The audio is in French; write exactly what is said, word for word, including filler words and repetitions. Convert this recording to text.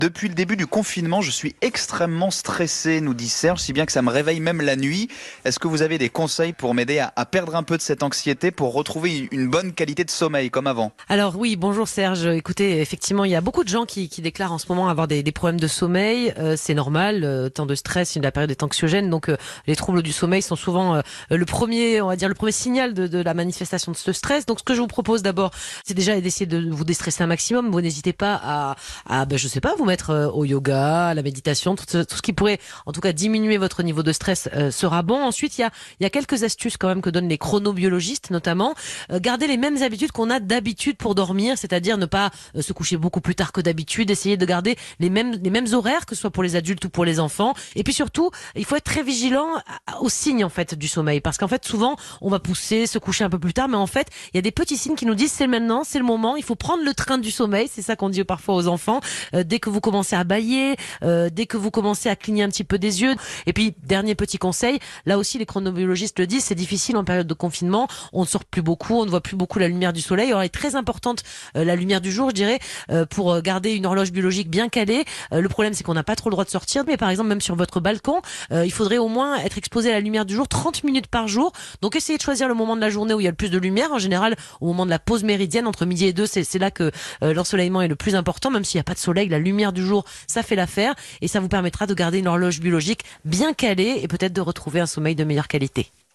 Depuis le début du confinement, je suis extrêmement stressé, nous dit Serge, si bien que ça me réveille même la nuit. Est-ce que vous avez des conseils pour m'aider à, à perdre un peu de cette anxiété, pour retrouver une bonne qualité de sommeil comme avant? Alors oui, bonjour Serge. Écoutez, effectivement, il y a beaucoup de gens qui, qui déclarent en ce moment avoir des, des problèmes de sommeil. Euh, c'est normal, euh, tant de stress, la période est anxiogène, donc euh, les troubles du sommeil sont souvent euh, le premier, on va dire, le premier signal de, de la manifestation de ce stress. Donc ce que je vous propose d'abord, c'est déjà d'essayer de vous déstresser un maximum. Vous n'hésitez pas à, à ben, je sais pas, vous mettre euh, au yoga, à la méditation, tout, tout ce qui pourrait, en tout cas, diminuer votre niveau de stress euh, sera bon. Ensuite, il y a, il y a quelques astuces quand même que donnent les chronobiologistes, notamment. Euh, garder les mêmes habitudes qu'on a d'habitude pour dormir, c'est-à-dire ne pas euh, se coucher beaucoup plus tard que d'habitude, essayer de garder les mêmes les mêmes horaires, que ce soit pour les adultes ou pour les enfants. Et puis surtout, il faut être très vigilant aux signes en fait du sommeil, parce qu'en fait souvent on va pousser, se coucher un peu plus tard, mais en fait il y a des petits signes qui nous disent c'est maintenant, c'est le moment, il faut prendre le train du sommeil. C'est ça qu'on dit parfois aux enfants. Euh, dès que vous commencez à bâiller, euh, dès que vous commencez à cligner un petit peu des yeux. Et puis dernier petit conseil, là aussi les chronobiologistes le disent, c'est difficile en période de confinement, on ne sort plus beaucoup, on ne voit plus beaucoup la lumière du soleil. Alors elle est très importante euh, la lumière du jour, je dirais, euh, pour garder une horloge biologique bien calée. Euh, le problème c'est qu'on n'a pas trop le droit de sortir, mais par exemple même sur votre balcon, euh, il faudrait au moins être exposé à la lumière du jour trente minutes par jour. Donc essayez de choisir le moment de la journée où il y a le plus de lumière. En général, au moment de la pause méridienne entre midi et deux, c'est, c'est là que euh, l'ensoleillement est le plus important. Même s'il n'y a pas de soleil, la lumière du jour, ça fait l'affaire, et ça vous permettra de garder une horloge biologique bien calée et peut-être de retrouver un sommeil de meilleure qualité.